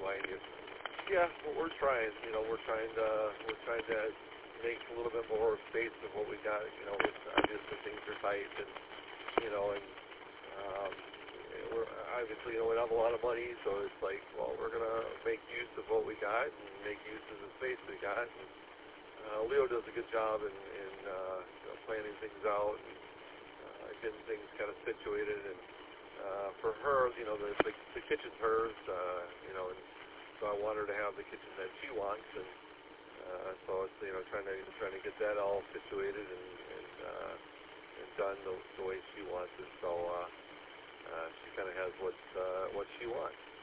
mind you. Yeah, we're trying. We're trying to make a little bit more space of what we got. It's obviously things are tight, and um, we're obviously we have a lot of money, so it's like, well, we're gonna make use of what we got and make use of the space we got. And, Leo does a good job in planning things out and getting things kind of situated. And for her, the kitchen's hers, and so I want her to have the kitchen that she wants, and so it's trying to get that all situated and done the way she wants it. So she kind of has what she wants.